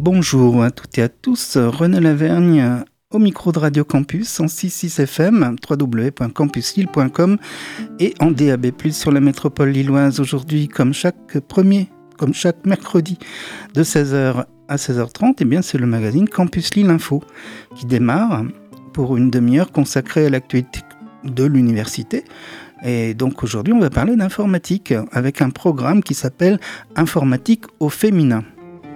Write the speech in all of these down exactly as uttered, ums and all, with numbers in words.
Bonjour à toutes et à tous, René Lavergne au micro de Radio Campus cent six virgule six F M, w w w point campus lille point com et en D A B plus, sur la métropole lilloise. Aujourd'hui, comme chaque premier, comme chaque mercredi de seize heures à seize heures trente, eh bien, c'est le magazine Campus Lille Info qui démarre pour une demi-heure consacrée à l'actualité de l'université. Et donc aujourd'hui, on va parler d'informatique avec un programme qui s'appelle Informatique au féminin.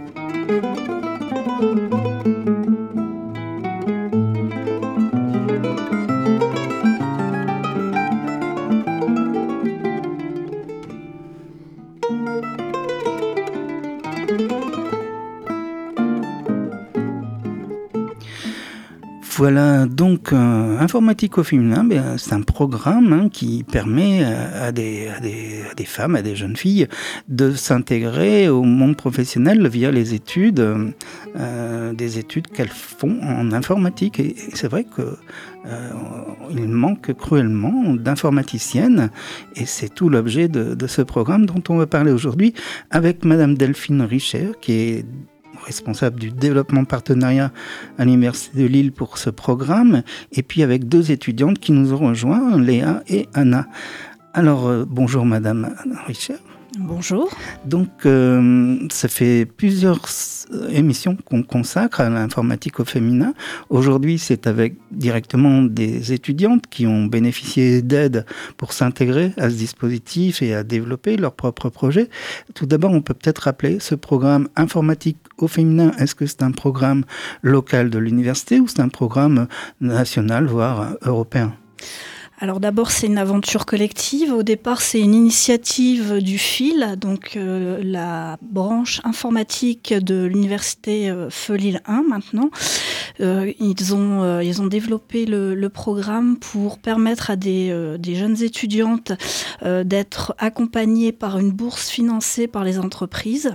Voilà, donc euh, Informatique au féminin, ben, c'est un programme hein, qui permet à des, à, des, à des femmes, à des jeunes filles de s'intégrer au monde professionnel via les études, euh, des études qu'elles font en informatique. Et, et c'est vrai qu'il euh, manque cruellement d'informaticiennes et c'est tout l'objet de, de ce programme dont on va parler aujourd'hui avec Madame Delphine Richer, qui est responsable du développement partenariat à l'Université de Lille pour ce programme, et puis avec deux étudiantes qui nous ont rejoints, Léa et Anna. Alors, euh, bonjour Madame Richer. Bonjour. Donc, euh, ça fait plusieurs émissions qu'on consacre à l'informatique au féminin. Aujourd'hui, c'est avec directement des étudiantes qui ont bénéficié d'aide pour s'intégrer à ce dispositif et à développer leur propre projet. Tout d'abord, on peut peut-être rappeler ce programme informatique au féminin. Est-ce que c'est un programme local de l'université ou c'est un programme national, voire européen ? Alors d'abord, c'est une aventure collective. Au départ, c'est une initiative du F I L, donc euh, la branche informatique de l'université euh, Feu Lille un maintenant. Euh, ils ont euh, ils ont développé le, le programme pour permettre à des euh, des jeunes étudiantes euh, d'être accompagnées par une bourse financée par les entreprises.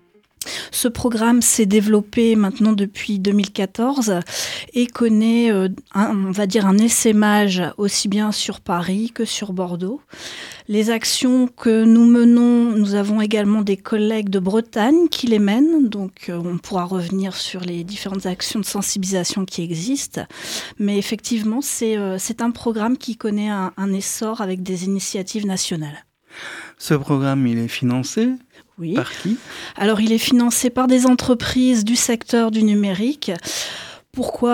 Ce programme s'est développé maintenant depuis deux mille quatorze et connaît, euh, un, on va dire, un essaimage aussi bien sur Paris que sur Bordeaux. Les actions que nous menons, nous avons également des collègues de Bretagne qui les mènent, donc euh, on pourra revenir sur les différentes actions de sensibilisation qui existent. Mais effectivement, c'est, euh, c'est un programme qui connaît un, un essor avec des initiatives nationales. Ce programme, il est financé ? Oui. Par qui ? Alors, il est financé par des entreprises du secteur du numérique. Pourquoi ?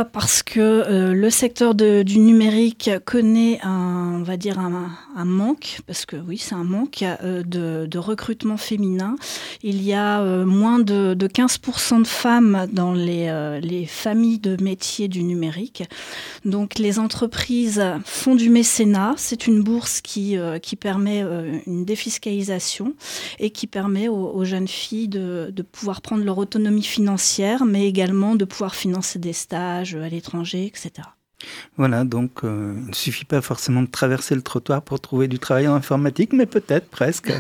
Parce que euh, le secteur de, du numérique connaît un, on va dire un, un manque, parce que oui, c'est un manque euh, de, de recrutement féminin. Il y a euh, moins de, de quinze pour cent de femmes dans les, euh, les familles de métiers du numérique. Donc, les entreprises font du mécénat. C'est une bourse qui, euh, qui permet euh, une défiscalisation et qui permet aux, aux jeunes filles de, de pouvoir prendre leur autonomie financière, mais également de pouvoir financer des stages à l'étranger, et cetera. Voilà, donc euh, il ne suffit pas forcément de traverser le trottoir pour trouver du travail en informatique, mais peut-être presque.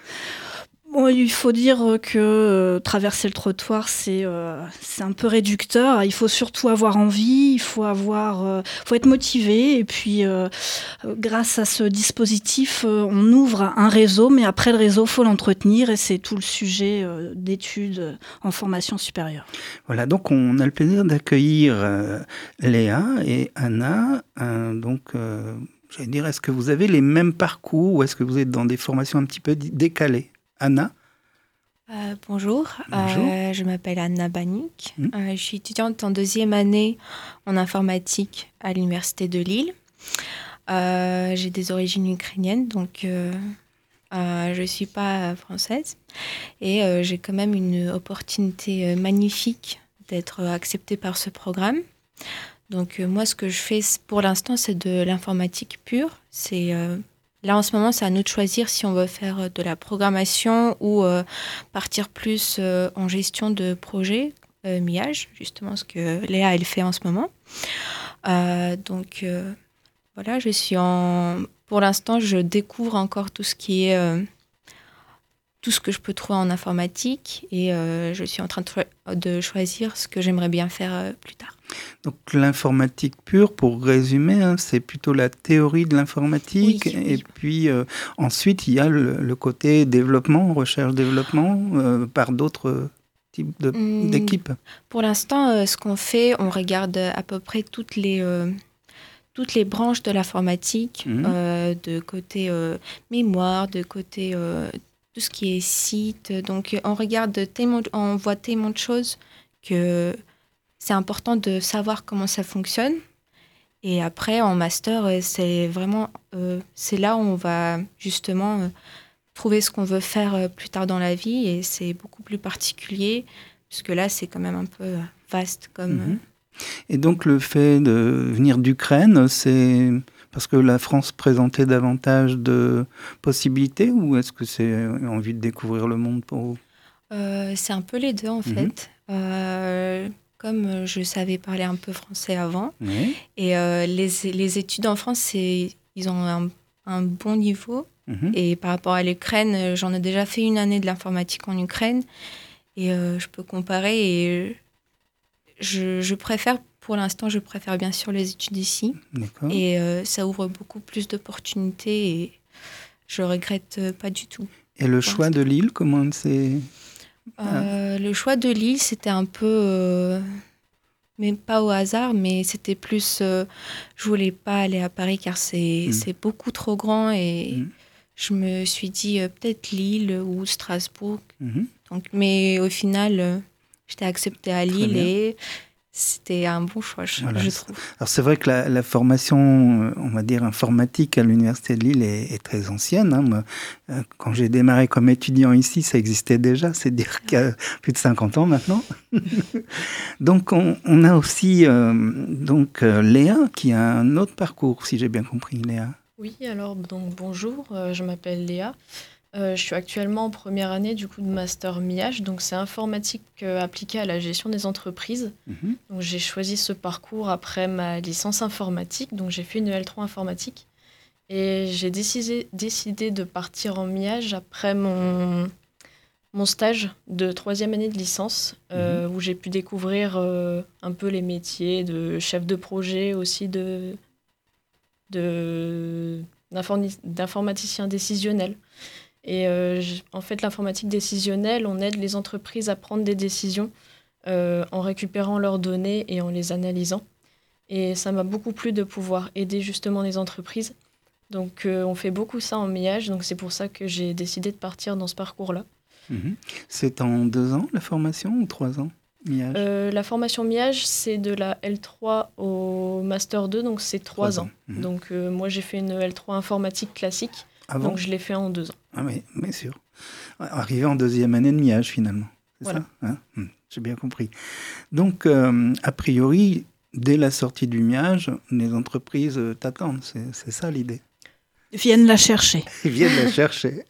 Bon, il faut dire que euh, traverser le trottoir, c'est, euh, c'est un peu réducteur. Il faut surtout avoir envie, il faut, avoir, euh, faut être motivé. Et puis, euh, grâce à ce dispositif, euh, on ouvre un réseau, mais après le réseau, il faut l'entretenir. Et c'est tout le sujet euh, d'études en formation supérieure. Voilà, donc on a le plaisir d'accueillir euh, Léa et Anna. Euh, donc, euh, j'allais dire, est-ce que vous avez les mêmes parcours ou est-ce que vous êtes dans des formations un petit peu décalées ? Anna ? Euh, bonjour, bonjour. Euh, je m'appelle Anna Banik. Mmh. Euh, je suis étudiante en deuxième année en informatique à l'Université de Lille. Euh, j'ai des origines ukrainiennes, donc euh, euh, je ne suis pas française. Et euh, j'ai quand même une opportunité magnifique d'être acceptée par ce programme. Donc euh, moi, ce que je fais pour l'instant, c'est de l'informatique pure. C'est... Euh, Là, en ce moment, c'est à nous de choisir si on veut faire de la programmation ou euh, partir plus euh, en gestion de projet, euh, M I A G, justement ce que Léa, elle fait en ce moment. Euh, donc, euh, voilà, je suis en... Pour l'instant, je découvre encore tout ce qui est... Euh, tout ce que je peux trouver en informatique et euh, je suis en train de, cho- de choisir ce que j'aimerais bien faire euh, plus tard. Donc l'informatique pure, pour résumer, hein, c'est plutôt la théorie de l'informatique. Oui, et oui. puis euh, ensuite, il y a le, le côté développement, recherche-développement euh, par d'autres type de, Mmh, d'équipe? Pour l'instant, euh, ce qu'on fait, on regarde à peu près toutes les, euh, toutes les branches de l'informatique, Mhm. euh, de côté euh, mémoire, de côté euh, tout ce qui est site. Donc, on regarde tellement, on voit tellement de choses que c'est important de savoir comment ça fonctionne. Et après, en master, euh, c'est vraiment, euh, c'est là où on va justement euh, trouver ce qu'on veut faire euh, plus tard dans la vie, et c'est beaucoup plus particulier, puisque là, c'est quand même un peu euh, vaste comme... Mhm. Et donc le fait de venir d'Ukraine, c'est parce que la France présentait davantage de possibilités ou est-ce que c'est envie de découvrir le monde pour vous? Euh, c'est un peu les deux, en Mhm. fait. Euh, comme euh, je savais parler un peu français avant, Oui. et euh, les, les études en France, c'est, ils ont un, un bon niveau. Mhm. Et par rapport à l'Ukraine, euh, j'en ai déjà fait une année de l'informatique en Ukraine, et euh, je peux comparer, et je, je préfère, pour l'instant, je préfère bien sûr les études ici. D'accord. Et euh, ça ouvre beaucoup plus d'opportunités, et je regrette euh, pas du tout. Et le pour choix l'instant. de l'île, comment c'est... Euh, le choix de l'île, c'était un peu, euh, mais pas au hasard, mais c'était plus, euh, je voulais pas aller à Paris car c'est Mm. c'est beaucoup trop grand, et Mm. je me suis dit euh, peut-être Lille ou Strasbourg. Mhm. Donc, mais au final, euh, j'étais acceptée à Très Lille, bien. et c'était un bon choix, je, Voilà. je trouve. Alors c'est vrai que la, la formation, euh, on va dire informatique à l'Université de Lille est, est très ancienne. Hein. Moi, euh, quand j'ai démarré comme étudiant ici, ça existait déjà, c'est dire qu'il y a plus de cinquante ans maintenant. Donc on, on a aussi euh, donc, euh, Léa qui a un autre parcours, si j'ai bien compris, Léa. Oui, alors donc bonjour, euh, je m'appelle Léa. Euh, je suis actuellement en première année du coup de master M I H, donc c'est informatique euh, appliquée à la gestion des entreprises. Mhm. Donc j'ai choisi ce parcours après ma licence informatique, donc j'ai fait une E L trois informatique et j'ai décidé, décidé de partir en M I H après mon, mon stage de troisième année de licence, euh, où j'ai pu découvrir euh, un peu les métiers de chef de projet, aussi de, de, d'inforni- d'informaticien décisionnel. Et euh, j- en fait, l'informatique décisionnelle, on aide les entreprises à prendre des décisions euh, en récupérant leurs données et en les analysant. Et ça m'a beaucoup plu de pouvoir aider justement les entreprises. Donc, euh, on fait beaucoup ça en M I H, donc c'est pour ça que j'ai décidé de partir dans ce parcours-là. Mhm. C'est en deux ans la formation ou trois ans, M I H? Euh, la formation M I H, c'est de la L trois au Master deux, donc c'est trois Trois ans. ans. Mhm. Donc, euh, moi, j'ai fait une L trois informatique classique, Avant? donc je l'ai fait en deux ans. Ah oui, bien sûr. Arrivé en deuxième année de M I H finalement, c'est Voilà. ça, hein? Hum, J'ai bien compris. Donc, euh, a priori, dès la sortie du M I H, les entreprises euh, t'attendent, c'est, c'est ça l'idée. Viennent la chercher. Ils viennent la chercher.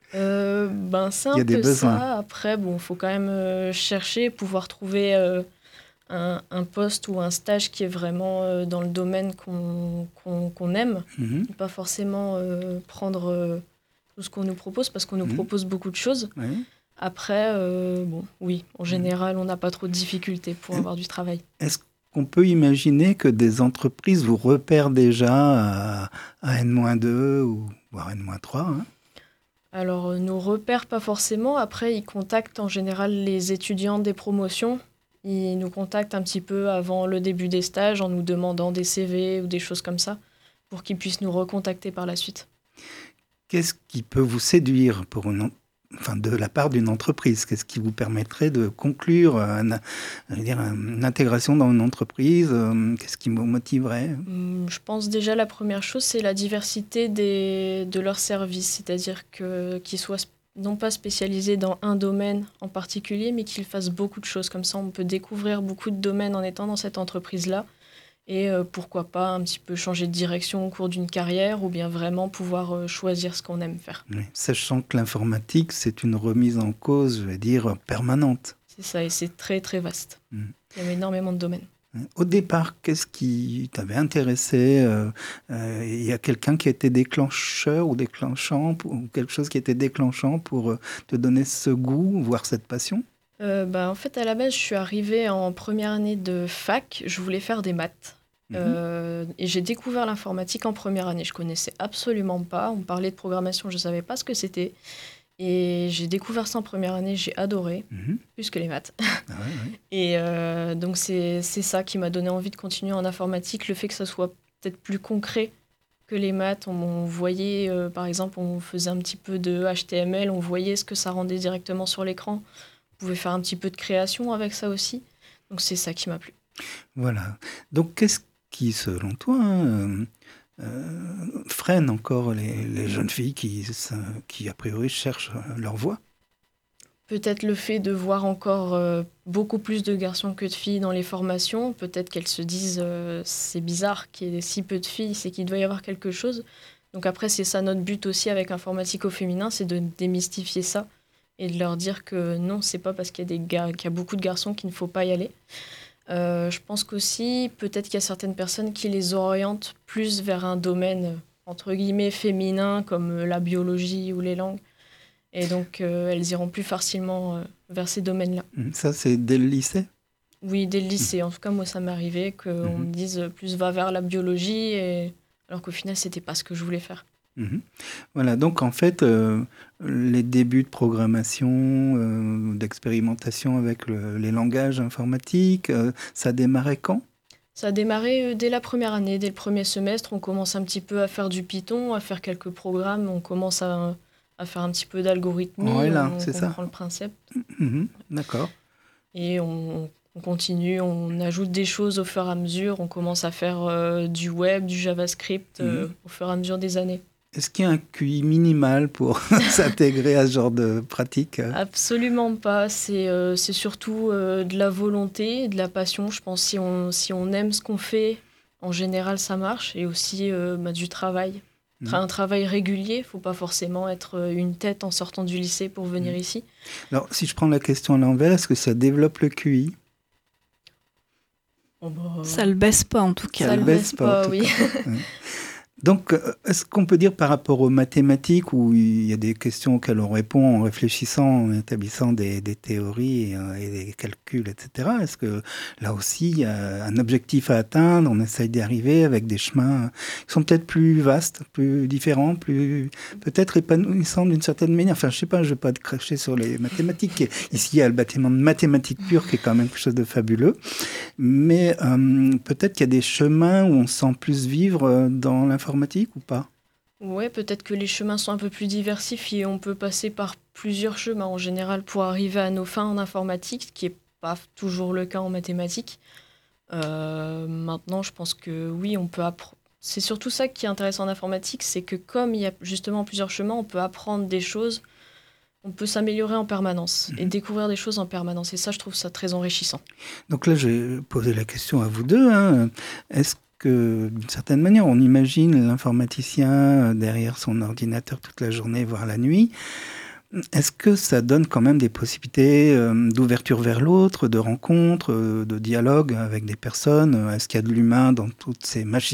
Euh, ben, c'est Il y a un des peu besoins. ça. Après, bon, faut quand même euh, chercher, pouvoir trouver euh, un, un poste ou un stage qui est vraiment euh, dans le domaine qu'on, qu'on, qu'on aime. Mhm. Et pas forcément euh, prendre euh, tout ce qu'on nous propose, parce qu'on nous Mhm. propose beaucoup de choses. Oui. Après, euh, bon, oui, en général, on n'a pas trop de difficultés pour Et- avoir du travail. Est-ce qu'on peut imaginer que des entreprises vous repèrent déjà à, à N moins deux ou voire N moins trois, hein? Alors, euh, nos repères, pas forcément. Après, ils contactent en général les étudiants des promotions. Ils nous contactent un petit peu avant le début des stages en nous demandant des C V ou des choses comme ça pour qu'ils puissent nous recontacter par la suite. Qu'est-ce qui peut vous séduire pour une, en- enfin, de la part d'une entreprise? Qu'est-ce qui vous permettrait de conclure un- je veux dire, une intégration dans une entreprise? euh, Qu'est-ce qui vous motiverait? Hum, Je pense déjà la première chose, c'est la diversité des, de leurs services, c'est-à-dire que, qu'ils soient sp- non pas spécialisés dans un domaine en particulier, mais qu'ils fassent beaucoup de choses. Comme ça, on peut découvrir beaucoup de domaines en étant dans cette entreprise-là. Et euh, pourquoi pas un petit peu changer de direction au cours d'une carrière ou bien vraiment pouvoir euh, choisir ce qu'on aime faire. Oui, sachant que l'informatique, c'est une remise en cause, je vais dire, permanente. C'est ça, et c'est très très vaste. Mm. Il y a énormément de domaines. Au départ, qu'est-ce qui t'avait intéressé? euh, euh, Il y a quelqu'un qui était déclencheur ou déclenchant, pour- ou quelque chose qui était déclenchant pour euh, te donner ce goût, voire cette passion? Euh, bah, en fait, à la base, je suis arrivée en première année de fac. Je voulais faire des maths. Mhm. Euh, et j'ai découvert l'informatique en première année. Je connaissais absolument pas. On parlait de programmation, je savais pas ce que c'était. Et j'ai découvert ça en première année, j'ai adoré, mmh. plus que les maths. Ah ouais, ouais. Et euh, donc c'est, c'est ça qui m'a donné envie de continuer en informatique, le fait que ça soit peut-être plus concret que les maths. On, on voyait, euh, par exemple, on faisait un petit peu de H T M L, on voyait ce que ça rendait directement sur l'écran. On pouvait faire un petit peu de création avec ça aussi. Donc c'est ça qui m'a plu. Voilà. Donc qu'est-ce qui, selon toi, hein, euh, freine encore les, les jeunes filles qui, qui, a priori, cherchent leur voie? Peut-être le fait de voir encore euh, beaucoup plus de garçons que de filles dans les formations. Peut-être qu'elles se disent euh, c'est bizarre qu'il y ait si peu de filles, c'est qu'il doit y avoir quelque chose. Donc après, c'est ça notre but aussi avec Informatique au féminin, c'est de démystifier ça et de leur dire que non, c'est pas parce qu'il y a, des gars, qu'il y a beaucoup de garçons qu'il ne faut pas y aller. Euh, je pense qu'aussi, peut-être qu'il y a certaines personnes qui les orientent plus vers un domaine, entre guillemets, féminin, comme la biologie ou les langues. Et donc, euh, elles iront plus facilement euh, vers ces domaines-là. Ça, c'est dès le lycée ? Oui, dès le lycée. En tout cas, moi, ça m'est arrivé qu'on mmh. me dise plus va vers la biologie, et... alors qu'au final, c'était pas ce que je voulais faire. Mmh. Voilà, donc en fait, euh, les débuts de programmation, euh, d'expérimentation avec le, les langages informatiques, euh, ça démarrait quand ? Ça a démarré dès la première année, dès le premier semestre. On commence un petit peu à faire du Python, à faire quelques programmes. On commence à, à faire un petit peu d'algorithmie. Ouais, là, on c'est comprend ça. le principe. Mmh, d'accord. Et on, on continue, on ajoute des choses au fur et à mesure. On commence à faire euh, du web, du JavaScript euh, mmh. au fur et à mesure des années. Est-ce qu'il y a un Q I minimal pour s'intégrer à ce genre de pratique ? Absolument pas. C'est, euh, c'est surtout euh, de la volonté, de la passion. Je pense que si on, si on aime ce qu'on fait, en général, ça marche. Et aussi euh, bah, du travail. Mmh. Un travail régulier. Il ne faut pas forcément être une tête en sortant du lycée pour venir mmh. ici. Alors, si je prends la question à l'envers, est-ce que ça développe le Q I ? Oh bah... Ça ne le baisse pas, en tout cas. Ça ne le baisse pas, pas oui. Donc, est-ce qu'on peut dire par rapport aux mathématiques, où il y a des questions auxquelles on répond en réfléchissant, en établissant des, des théories et, et des calculs, et cetera. Est-ce que là aussi, il y a un objectif à atteindre, on essaye d'y arriver avec des chemins qui sont peut-être plus vastes, plus différents, plus peut-être épanouissants d'une certaine manière. Enfin, je ne sais pas, je ne vais pas te cracher sur les mathématiques. Ici, il y a le bâtiment de mathématiques pures qui est quand même quelque chose de fabuleux. Mais euh, peut-être qu'il y a des chemins où on se sent plus vivre dans l'informatique. Informatique ou pas ? Ouais, peut-être que les chemins sont un peu plus diversifiés. On peut passer par plusieurs chemins en général pour arriver à nos fins en informatique, ce qui n'est pas toujours le cas en mathématiques. Euh, maintenant, je pense que oui, on peut apprendre. C'est surtout ça qui est intéressant en informatique, c'est que comme il y a justement plusieurs chemins, on peut apprendre des choses, on peut s'améliorer en permanence mmh. et découvrir des choses en permanence. Et ça, je trouve ça très enrichissant. Donc là, j'ai posé la question à vous deux. Hein. Est-ce que, d'une certaine manière, on imagine l'informaticien derrière son ordinateur toute la journée, voire la nuit. Est-ce que ça donne quand même des possibilités d'ouverture vers l'autre, de rencontres, de dialogue avec des personnes ? Est-ce qu'il y a de l'humain dans toutes ces machines ?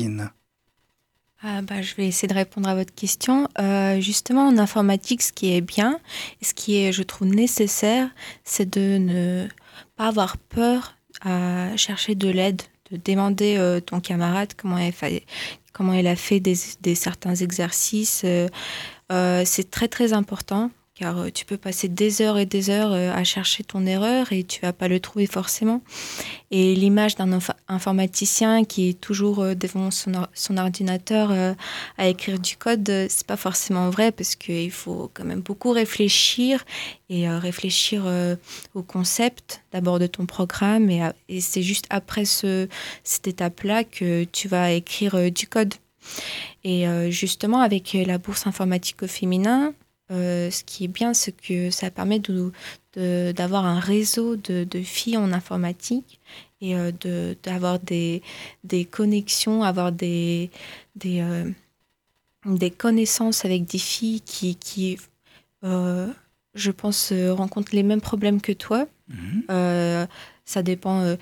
Ah bah, je vais essayer de répondre à votre question. Euh, justement, en informatique, ce qui est bien, et ce qui est, je trouve, nécessaire, c'est de ne pas avoir peur à chercher de l'aide, de demander euh, ton camarade comment il, fa... comment il a fait des, des certains exercices. Euh, euh, c'est très très important, car euh, tu peux passer des heures et des heures euh, à chercher ton erreur et tu vas pas le trouver forcément. Et l'image d'un inf- informaticien qui est toujours euh, devant son, or- son ordinateur euh, à écrire du code, euh, c'est pas forcément vrai, parce qu'il faut quand même beaucoup réfléchir et euh, réfléchir euh, au concept d'abord de ton programme, et, et c'est juste après ce, cette étape-là que tu vas écrire euh, du code. Et euh, justement, avec la bourse informatique au féminin, Euh, ce qui est bien, c'est que ça permet de, de, d'avoir un réseau de, de filles en informatique et euh, de, d'avoir des, des connexions, avoir des, des, euh, des connaissances avec des filles qui, qui euh, je pense, euh, rencontrent les mêmes problèmes que toi. Mmh. Euh, ça dépend euh,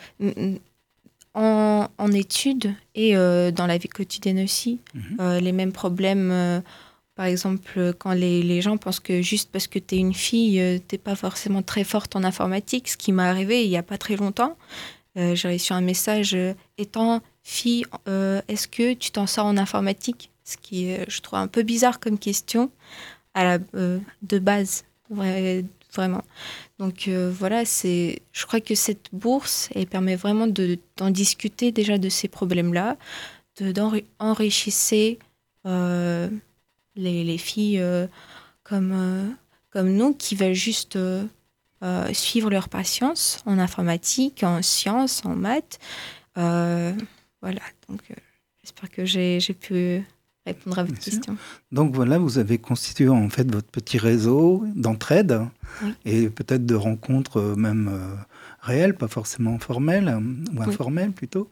en, en études et euh, dans la vie quotidienne aussi. Mmh. Euh, les mêmes problèmes... Euh, Par exemple, quand les, les gens pensent que juste parce que tu es une fille, euh, tu n'es pas forcément très forte en informatique, ce qui m'est arrivé il n'y a pas très longtemps. Euh, j'ai reçu un message euh, « Étant fille, euh, est-ce que tu t'en sors en informatique ?» Ce qui est, je trouve, un peu bizarre comme question à la, euh, de base. Ouais, vraiment. Donc euh, voilà, c'est, je crois que cette bourse, elle permet vraiment de, d'en discuter déjà de ces problèmes-là, de, d'enrichir euh, les, les filles euh, comme, euh, comme nous qui veulent juste euh, euh, suivre leur patience en informatique, en sciences, en maths. Euh, voilà, donc euh, j'espère que j'ai, j'ai pu répondre à votre Bien question. sûr. Donc voilà, vous avez constitué en fait votre petit réseau d'entraide Oui. et peut-être de rencontres euh, même euh, réelles, pas forcément formelles, euh, ou informelles oui. plutôt.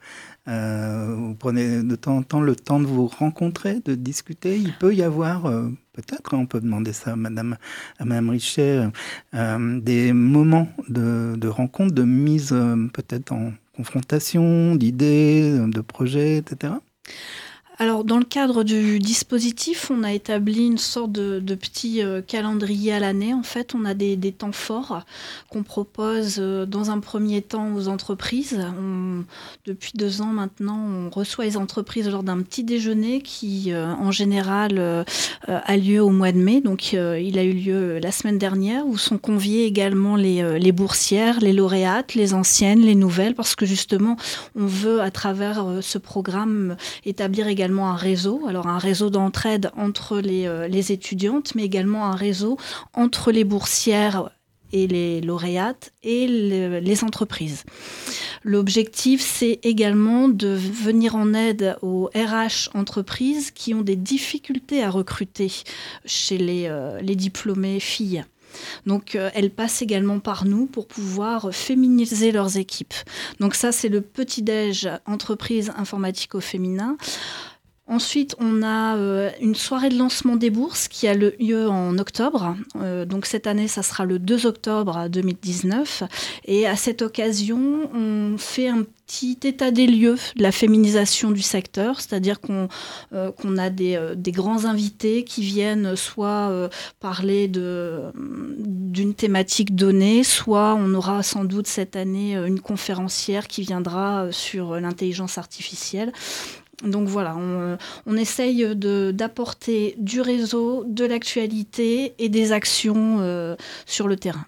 Euh, vous prenez de temps en temps le temps de vous rencontrer, de discuter. Il peut y avoir, euh, peut-être, on peut demander ça à Madame, à Madame Richet, euh, des moments de, de rencontre, de mise euh, peut-être en confrontation, d'idées, de projets, et cetera. Alors, dans le cadre du dispositif, on a établi une sorte de, de petit euh, calendrier à l'année. En fait, on a des, des temps forts qu'on propose euh, dans un premier temps aux entreprises. On, depuis deux ans maintenant, on reçoit les entreprises lors d'un petit déjeuner qui, euh, en général, euh, a lieu au mois de mai. Donc, euh, il a eu lieu la semaine dernière, où sont conviés également les, euh, les boursières, les lauréates, les anciennes, les nouvelles, parce que justement, on veut, à travers euh, ce programme, établir également un réseau, alors un réseau d'entraide entre les, euh, les étudiantes, mais également un réseau entre les boursières et les lauréates et le, les entreprises. L'objectif, c'est également de venir en aide aux R H entreprises qui ont des difficultés à recruter chez les, euh, les diplômés filles. Donc, euh, elles passent également par nous pour pouvoir féminiser leurs équipes. Donc ça, c'est le petit-déj entreprise informatique au féminin. Ensuite, on a euh, une soirée de lancement des bourses qui a lieu en octobre. Euh, donc cette année, ça sera le deux octobre deux mille dix-neuf. Et à cette occasion, on fait un petit état des lieux de la féminisation du secteur, c'est-à-dire qu'on, euh, qu'on a des, euh, des grands invités qui viennent soit euh, parler de, d'une thématique donnée, soit on aura sans doute cette année une conférencière qui viendra sur l'intelligence artificielle. Donc voilà, on, on essaye de, d'apporter du réseau, de l'actualité et des actions euh, sur le terrain.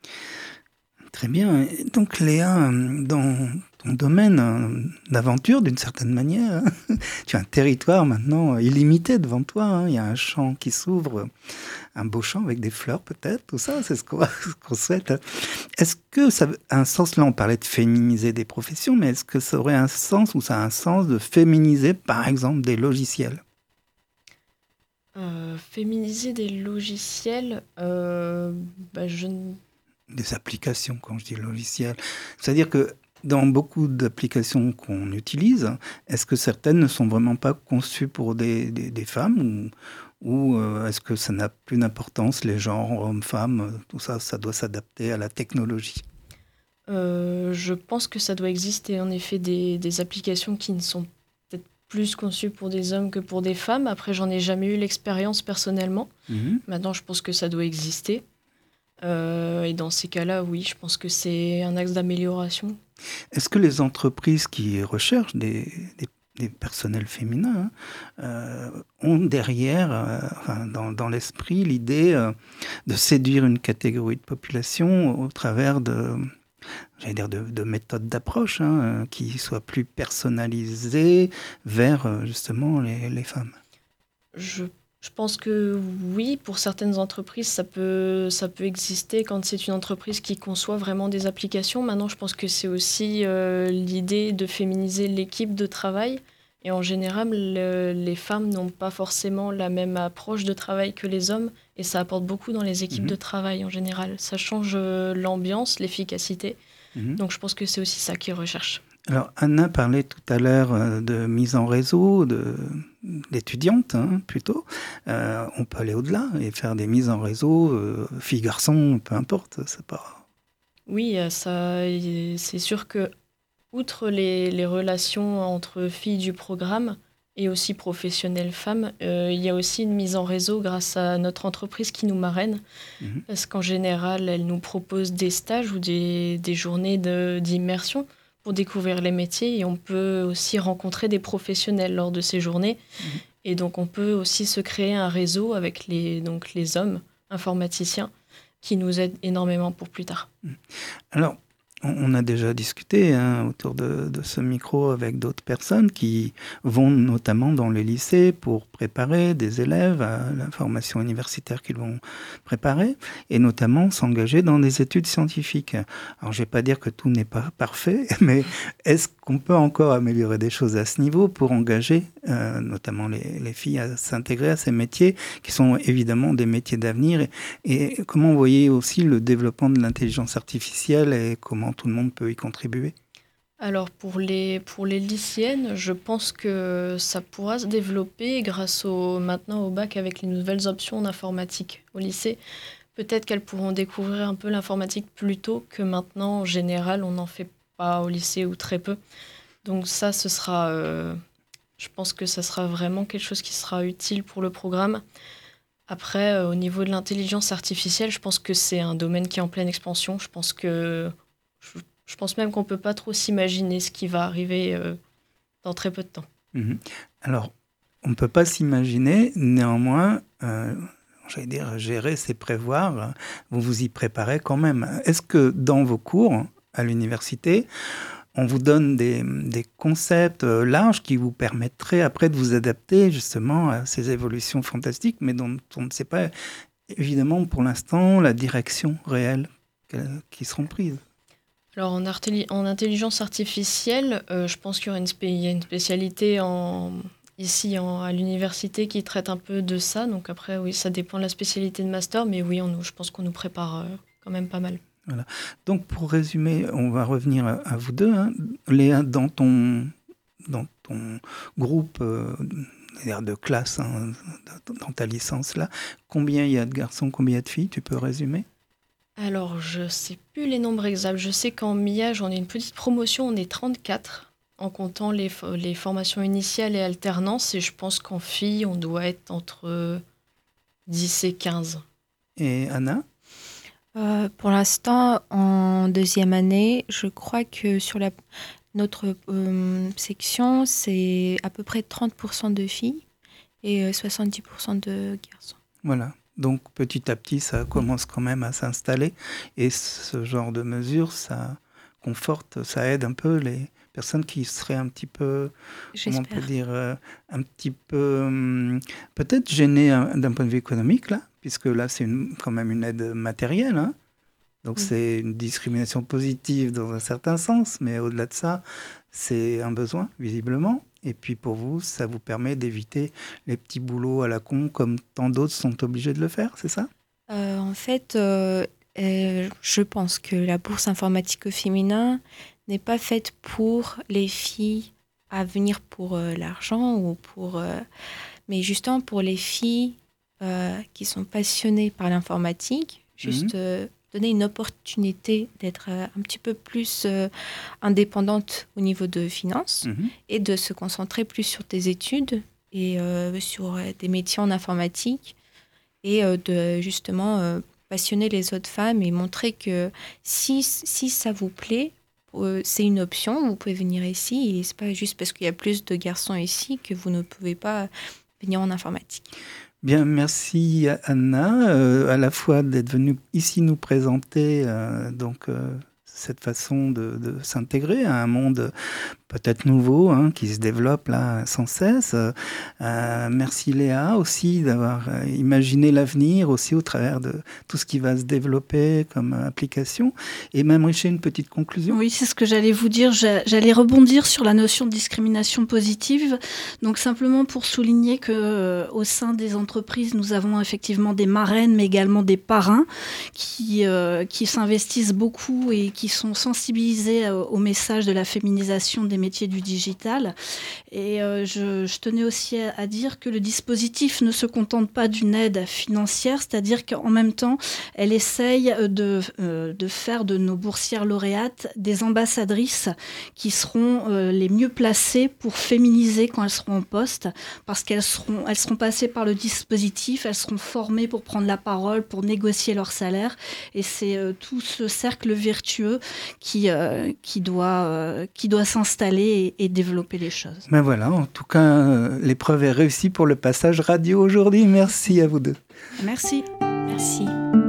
Très bien. Donc Léa, dans ton domaine d'aventure, d'une certaine manière, tu as un territoire maintenant illimité devant toi. Hein. Il y a un champ qui s'ouvre, un beau champ avec des fleurs peut-être, tout ça, c'est ce qu'on, ce qu'on souhaite. Est-ce que ça a un sens, là on parlait de féminiser des professions, mais est-ce que ça aurait un sens ou ça a un sens de féminiser par exemple des logiciels ? euh, Féminiser des logiciels, euh, bah, je ne... Des applications, quand je dis logiciels. C'est-à-dire que dans beaucoup d'applications qu'on utilise, est-ce que certaines ne sont vraiment pas conçues pour des, des, des femmes ou, ou euh, est-ce que ça n'a plus d'importance, les genres, hommes, femmes, tout ça, ça doit s'adapter à la technologie ? euh, Je pense que ça doit exister en effet des, des applications qui ne sont peut-être plus conçues pour des hommes que pour des femmes. Après, j'en ai jamais eu l'expérience personnellement. Mmh. Maintenant, je pense que ça doit exister. Euh, et dans ces cas-là, oui, je pense que c'est un axe d'amélioration. Est-ce que les entreprises qui recherchent des, des, des personnels féminins hein, euh, ont derrière, euh, enfin, dans, dans l'esprit, l'idée euh, de séduire une catégorie de population au travers de, j'allais dire de, de méthodes d'approche hein, qui soient plus personnalisées vers justement les, les femmes ? Je Je pense que oui, pour certaines entreprises, ça peut, ça peut exister quand c'est une entreprise qui conçoit vraiment des applications. Maintenant, je pense que c'est aussi euh, l'idée de féminiser l'équipe de travail. Et en général, le, les femmes n'ont pas forcément la même approche de travail que les hommes. Et ça apporte beaucoup dans les équipes mmh. de travail en général. Ça change l'ambiance, l'efficacité. Mmh. Donc je pense que c'est aussi ça qu'ils recherchent. Alors, Anna parlait tout à l'heure de mise en réseau, de, d'étudiantes hein, plutôt. Euh, on peut aller au-delà et faire des mises en réseau, euh, filles-garçons, peu importe. C'est pas... Oui, ça, c'est sûr que, outre les, les relations entre filles du programme et aussi professionnelles femmes, euh, il y a aussi une mise en réseau grâce à notre entreprise qui nous marraine. Mmh. Parce qu'en général, elle nous propose des stages ou des, des journées de, d'immersion pour découvrir les métiers et on peut aussi rencontrer des professionnels lors de ces journées. Mmh. Et donc, on peut aussi se créer un réseau avec les, donc, les hommes informaticiens. qui nous aide énormément pour plus tard. Alors, on a déjà discuté hein, autour de, de ce micro avec d'autres personnes qui vont notamment dans les lycées pour préparer des élèves à la formation universitaire qu'ils vont préparer et notamment s'engager dans des études scientifiques. Alors, je ne vais pas dire que tout n'est pas parfait, mais est-ce qu'on peut encore améliorer des choses à ce niveau pour engager euh, notamment les, les filles à s'intégrer à ces métiers qui sont évidemment des métiers d'avenir et, et comment vous voyez aussi le développement de l'intelligence artificielle et comment tout le monde peut y contribuer? Alors pour les, pour les lycéennes, je pense que ça pourra se développer grâce au, maintenant au bac avec les nouvelles options en informatique au lycée. Peut-être qu'elles pourront découvrir un peu l'informatique plus tôt que maintenant. En général, on n'en fait pas au lycée ou très peu. Donc ça, ce sera, euh, je pense que ça sera vraiment quelque chose qui sera utile pour le programme. Après, euh, au niveau de l'intelligence artificielle, je pense que c'est un domaine qui est en pleine expansion. Je pense que Je, je pense même qu'on ne peut pas trop s'imaginer ce qui va arriver euh, dans très peu de temps. Mmh. Alors, on ne peut pas s'imaginer, néanmoins, euh, j'allais dire, gérer, c'est prévoir, vous vous y préparez quand même. Est-ce que dans vos cours à l'université, on vous donne des, des concepts larges qui vous permettraient après de vous adapter justement à ces évolutions fantastiques, mais dont on ne sait pas, évidemment, pour l'instant, la direction réelle qui seront prises? Alors en, arteli- en intelligence artificielle, euh, je pense qu'il y aura une, spé- il y a une spécialité en, ici en, à l'université qui traite un peu de ça. Donc après, oui, ça dépend de la spécialité de master, mais oui, on, je pense qu'on nous prépare euh, quand même pas mal. Voilà. Donc pour résumer, on va revenir à, à vous deux. Hein. Léa, dans ton, dans ton groupe euh, de classe, hein, dans ta licence là, combien il y a de garçons, combien il y a de filles? Tu peux résumer? Alors, je ne sais plus les nombres exacts. Je sais qu'en M I A, j'en ai une petite promotion, on est trente-quatre, en comptant les, les formations initiales et alternance. Et je pense qu'en filles, on doit être entre dix et quinze. Et Anna? euh, Pour l'instant, en deuxième année, je crois que sur la, notre euh, section, c'est à peu près trente pour cent de filles et soixante-dix pour cent de garçons. Voilà. Donc, petit à petit, ça commence quand même à s'installer. Et ce genre de mesures, ça conforte, ça aide un peu les personnes qui seraient un petit peu, comment on peut dire, euh, un petit peu, hum, peut-être gênées hein, d'un point de vue économique, là, puisque là, c'est une, quand même une aide matérielle. Hein. Donc, oui. C'est une discrimination positive dans un certain sens, mais au-delà de ça, c'est un besoin, visiblement. Et puis pour vous, ça vous permet d'éviter les petits boulots à la con comme tant d'autres sont obligés de le faire, c'est ça? euh, En fait, euh, euh, je pense que la bourse informatique au féminin n'est pas faite pour les filles à venir pour euh, l'argent, ou pour, euh, mais justement pour les filles euh, qui sont passionnées par l'informatique, juste... Mmh. Euh, donner une opportunité d'être euh, un petit peu plus euh, indépendante au niveau de finances mmh. et de se concentrer plus sur tes études et euh, sur euh, des métiers en informatique et euh, de justement euh, passionner les autres femmes et montrer que si, si ça vous plaît, euh, c'est une option, vous pouvez venir ici et c'est pas juste parce qu'il y a plus de garçons ici que vous ne pouvez pas venir en informatique. Bien, merci Anna, euh, à la fois d'être venue ici nous présenter euh, donc, euh, cette façon de, de s'intégrer à un monde peut-être nouveau, hein, qui se développe là sans cesse. Euh, merci Léa aussi d'avoir euh, imaginé l'avenir aussi au travers de tout ce qui va se développer comme application. Et même Richer, une petite conclusion. Oui, c'est ce que j'allais vous dire. J'allais rebondir sur la notion de discrimination positive. Donc simplement pour souligner que euh, au sein des entreprises, nous avons effectivement des marraines, mais également des parrains qui, euh, qui s'investissent beaucoup et qui sont sensibilisés au, au message de la féminisation des métiers du digital. Et euh, je, je tenais aussi à, à dire que le dispositif ne se contente pas d'une aide financière, c'est-à-dire qu'en même temps, elle essaye de, euh, de faire de nos boursières lauréates des ambassadrices qui seront euh, les mieux placées pour féminiser quand elles seront en poste, parce qu'elles seront, elles seront passées par le dispositif, elles seront formées pour prendre la parole, pour négocier leur salaire. Et c'est euh, tout ce cercle vertueux qui, euh, qui doit, euh, qui doit s'installer et, et développer les choses. Ben voilà, en tout cas, euh, l'épreuve est réussie pour le passage radio aujourd'hui. Merci à vous deux. Merci. Merci.